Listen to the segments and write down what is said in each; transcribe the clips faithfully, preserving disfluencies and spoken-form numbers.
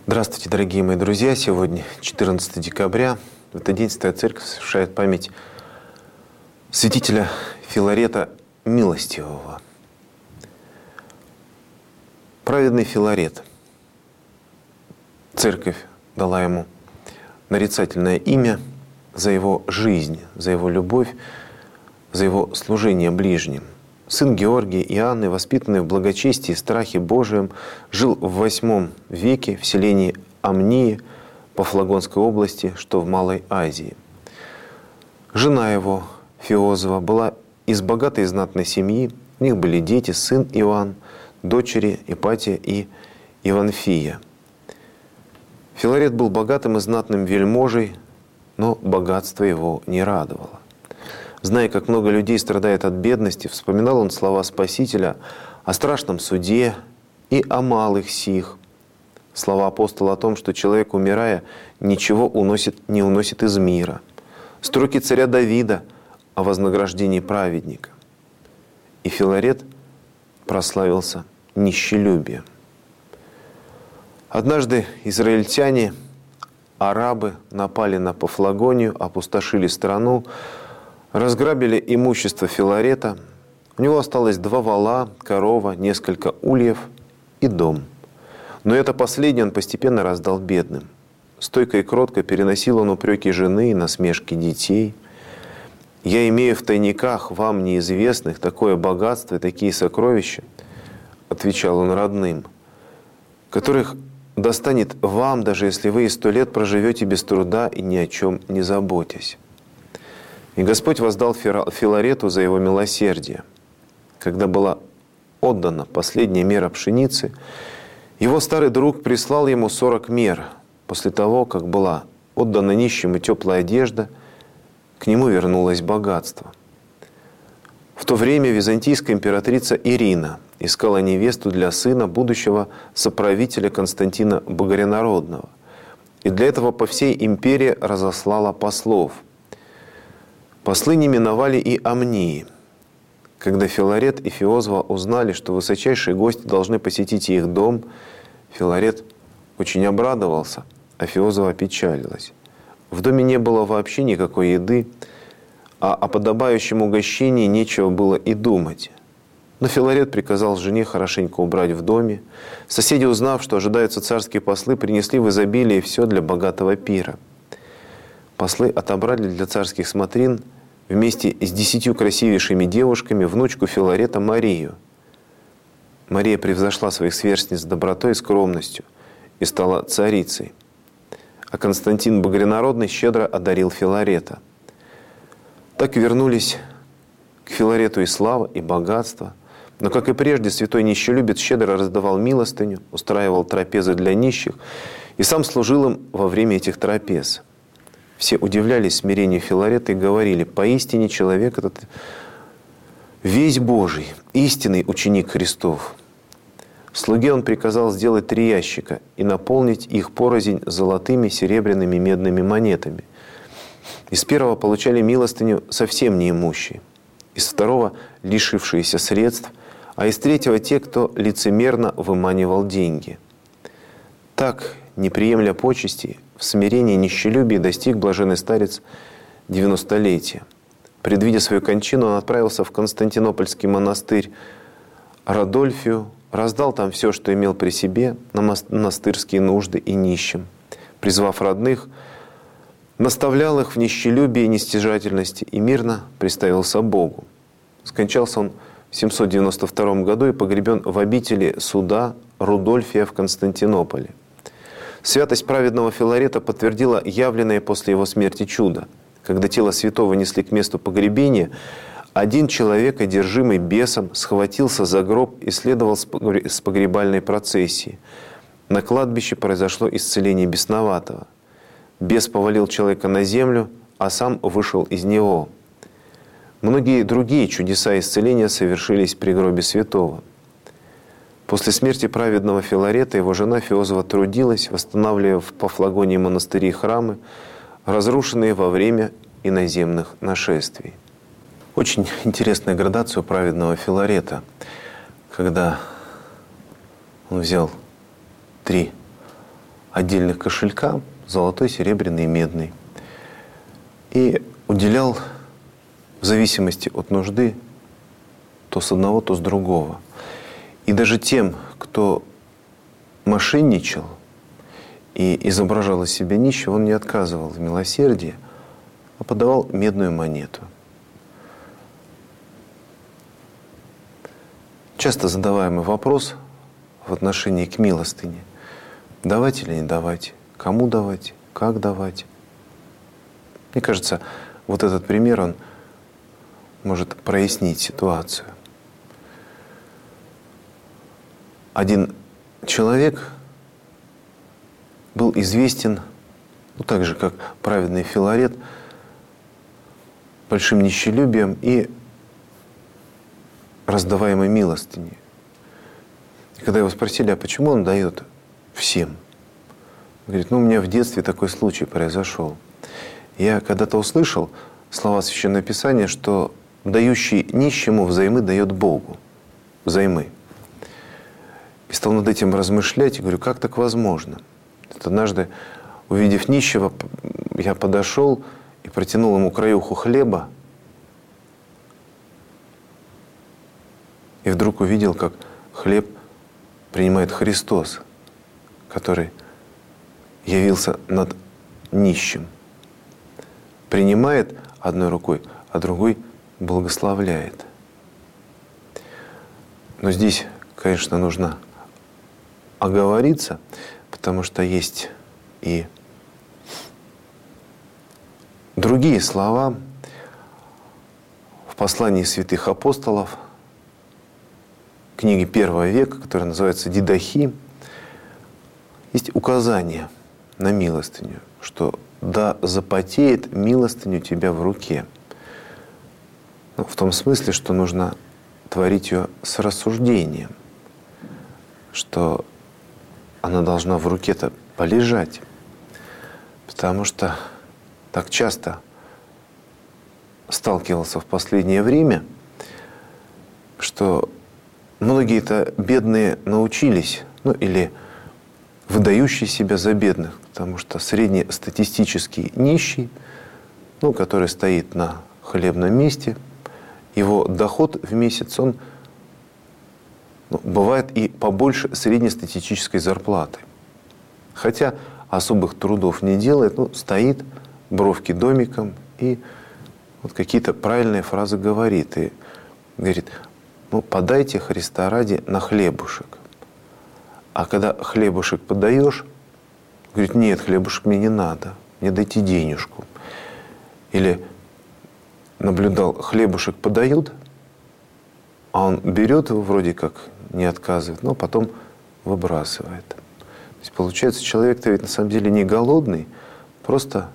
Здравствуйте, дорогие мои друзья! Сегодня четырнадцатое декабря. В этот день Святая Церковь совершает память святителя Филарета Милостивого. Праведный Филарет. Церковь дала ему нарицательное имя за его жизнь, за его любовь, за его служение ближним. Сын Георгия и Анны, воспитанный в благочестии и страхе Божием, жил в восьмом веке в селении Амнии Пафлагонской области, что в Малой Азии. Жена его, Феозова, была из богатой и знатной семьи. У них были дети, сын Иоанн, дочери Ипатия и Иванфия. Филарет был богатым и знатным вельможей, но богатство его не радовало. Зная, как много людей страдает от бедности, вспоминал он слова Спасителя о страшном суде и о малых сих. Слова апостола о том, что человек, умирая, ничего уносит, не уносит из мира. Строки царя Давида о вознаграждении праведника. И Филарет прославился нищелюбием. Однажды израильтяне, арабы, напали на Пафлагонию, опустошили страну, разграбили имущество Филарета. У него осталось два вола, корова, несколько ульев и дом. Но это последнее он постепенно раздал бедным. Стойко и кротко переносил он упреки жены и насмешки детей. «Я имею в тайниках, вам неизвестных, такое богатство и такие сокровища», — отвечал он родным, «которых достанет вам, даже если вы и сто лет проживете без труда и ни о чем не заботясь». И Господь воздал Филарету за его милосердие. Когда была отдана последняя мера пшеницы, его старый друг прислал ему сорок мер. После того, как была отдана нищим и теплая одежда, к нему вернулось богатство. В то время византийская императрица Ирина искала невесту для сына будущего соправителя Константина Богорянародного. И для этого по всей империи разослала послов. Послы не миновали и Амнии. Когда Филарет и Феозова узнали, что высочайшие гости должны посетить их дом, Филарет очень обрадовался, а Феозова опечалилась. В доме не было вообще никакой еды, а о подобающем угощении нечего было и думать. Но Филарет приказал жене хорошенько убрать в доме. Соседи, узнав, что ожидаются царские послы, принесли в изобилии все для богатого пира. Послы отобрали для царских смотрин вместе с десятью красивейшими девушками внучку Филарета Марию. Мария превзошла своих сверстниц добротой и скромностью и стала царицей. А Константин Богорянародный щедро одарил Филарета. Так вернулись к Филарету и слава, и богатство. Но, как и прежде, святой нищелюбец щедро раздавал милостыню, устраивал трапезы для нищих и сам служил им во время этих трапез. Все удивлялись смирению Филарета и говорили: поистине человек этот весь Божий, истинный ученик Христов. Слуге он приказал сделать три ящика и наполнить их порознь золотыми, серебряными, медными монетами. Из первого получали милостыню совсем неимущие, из второго – лишившиеся средств, а из третьего – те, кто лицемерно выманивал деньги. Так, не приемля почестей, в смирении и нищелюбии достиг блаженный старец девяностолетия. Предвидя свою кончину, он отправился в Константинопольский монастырь Радольфию, раздал там все, что имел при себе, на монастырские нужды и нищим. Призвав родных, наставлял их в нищелюбии и нестяжательности и мирно приставился Богу. Скончался он в семьсот девяносто втором году и погребен в обители суда Рудольфия в Константинополе. Святость праведного Филарета подтвердила явленное после его смерти чудо. Когда тело святого несли к месту погребения, один человек, одержимый бесом, схватился за гроб и следовал с погребальной процессии. На кладбище произошло исцеление бесноватого. Бес повалил человека на землю, а сам вышел из него. Многие другие чудеса исцеления совершились при гробе святого. После смерти праведного Филарета его жена Феозова трудилась, восстанавливая в Пафлагонии монастыри и храмы, разрушенные во время иноземных нашествий. Очень интересная градация у праведного Филарета, когда он взял три отдельных кошелька, золотой, серебряный и медный. И уделял в зависимости от нужды то с одного, то с другого. И даже тем, кто мошенничал и изображал из себя нищего, он не отказывал в милосердии, а подавал медную монету. Часто задаваемый вопрос в отношении к милостыне: давать или не давать, кому давать, как давать. Мне кажется, вот этот пример, он может прояснить ситуацию. Один человек был известен, ну, так же, как праведный Филарет, большим нищелюбием и раздаваемой милостыней. И когда его спросили, а почему он дает всем? Он говорит, ну, у меня в детстве такой случай произошел. Я когда-то услышал слова Священного Писания, что дающий нищему взаймы дает Богу. Взаймы. И стал над этим размышлять и говорю, как так возможно? Вот однажды, увидев нищего, я подошел и протянул ему краюху хлеба. И вдруг увидел, как хлеб принимает Христос, который явился над нищим. Принимает одной рукой, а другой благословляет. Но здесь, конечно, нужно оговориться, потому что есть и другие слова в послании святых апостолов, книги первого века, которая называется «Дидахи», есть указание на милостыню, что «да запотеет милостыню тебя в руке». Ну, в том смысле, что нужно творить ее с рассуждением, что она должна в руке-то полежать. Потому что так часто сталкивался в последнее время, что многие-то бедные научились, ну или выдающие себя за бедных, потому что среднестатистический нищий, ну, который стоит на хлебном месте, его доход в месяц, он ну, бывает и побольше среднестатистической зарплаты. Хотя особых трудов не делает, ну, стоит, бровки домиком и вот какие-то правильные фразы говорит. И говорит, ну, подайте Христа ради на хлебушек. А когда хлебушек подаешь, говорит, нет, хлебушек мне не надо, мне дайте денежку. Или наблюдал, хлебушек подают, а он берет его вроде как, не отказывает, но потом выбрасывает. То есть получается, человек-то ведь на самом деле не голодный, просто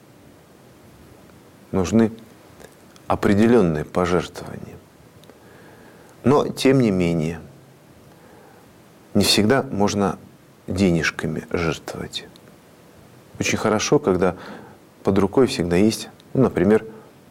нужны определенные пожертвования. Но, тем не менее, не всегда можно денежками жертвовать. Очень хорошо, когда под рукой всегда есть, ну, например,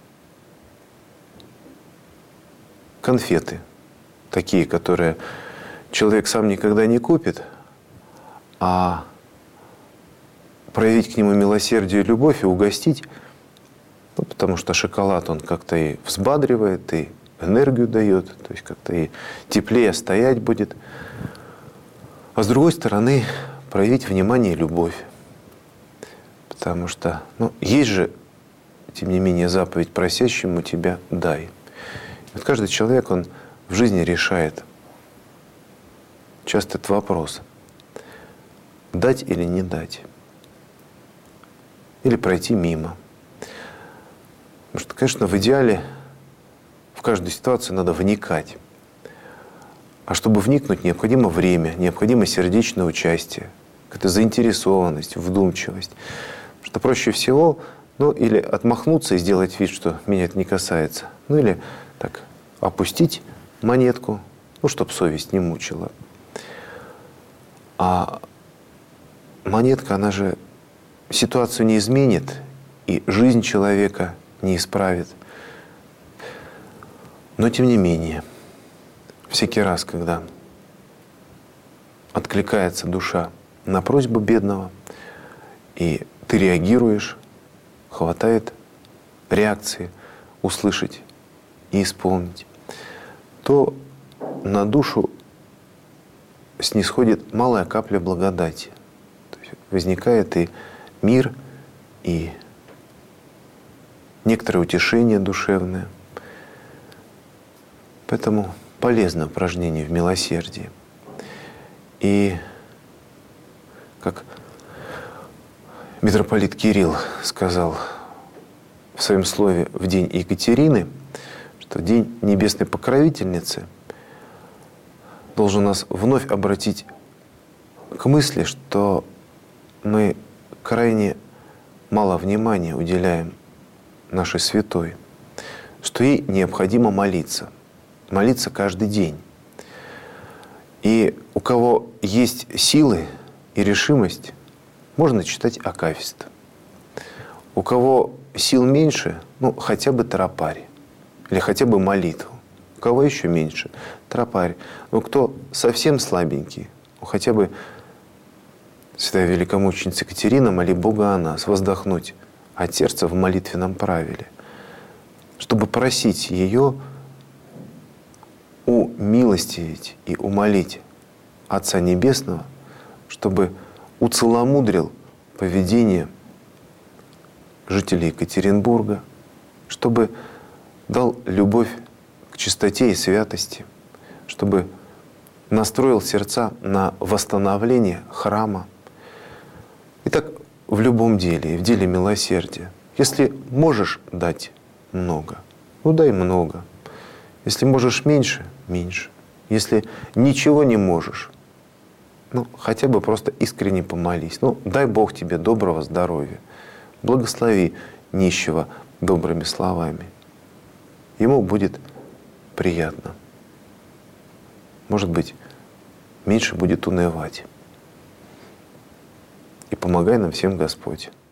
конфеты, такие, которые человек сам никогда не купит, а проявить к нему милосердие и любовь и угостить, ну, потому что шоколад, он как-то и взбадривает, и энергию дает, то есть как-то и теплее стоять будет. А с другой стороны, проявить внимание и любовь. Потому что, ну, есть же, тем не менее, заповедь «просящему тебя дай». Вот каждый человек, он в жизни решает часто этот вопрос: дать или не дать, или пройти мимо. Потому что, конечно, в идеале в каждую ситуацию надо вникать. А чтобы вникнуть, необходимо время, необходимо сердечное участие, какая-то заинтересованность, вдумчивость. Потому что проще всего, ну, или отмахнуться и сделать вид, что меня это не касается, ну, или так опустить монетку, ну, чтобы совесть не мучила. А монетка, она же ситуацию не изменит и жизнь человека не исправит. Но тем не менее, всякий раз, когда откликается душа на просьбу бедного, и ты реагируешь, хватает реакции услышать и исполнить, то на душу снисходит малая капля благодати. То есть возникает и мир, и некоторое утешение душевное. Поэтому полезно упражнение в милосердии. И как митрополит Кирилл сказал в своем слове в день Екатерины, что день небесной покровительницы должен нас вновь обратить к мысли, что мы крайне мало внимания уделяем нашей святой, что ей необходимо молиться, молиться каждый день. И у кого есть силы и решимость, можно читать акафист. У кого сил меньше, ну, хотя бы тропарь или хотя бы молитву. У кого еще меньше, тропарь. Но кто совсем слабенький, ну, хотя бы святая великомученица Екатерина, моли Бога о нас, воздохнуть от сердца в молитвенном правиле, чтобы просить ее умилостивить и умолить Отца Небесного, чтобы уцеломудрил поведение жителей Екатеринбурга, чтобы дал любовь к чистоте и святости, чтобы настроил сердца на восстановление храма. И так в любом деле, и в деле милосердия. Если можешь дать много, ну дай много. Если можешь меньше, меньше. Если ничего не можешь, ну хотя бы просто искренне помолись. Ну дай Бог тебе доброго здоровья. Благослови нищего добрыми словами. Ему будет приятно. Может быть, меньше будет унывать. И помогай нам всем Господь.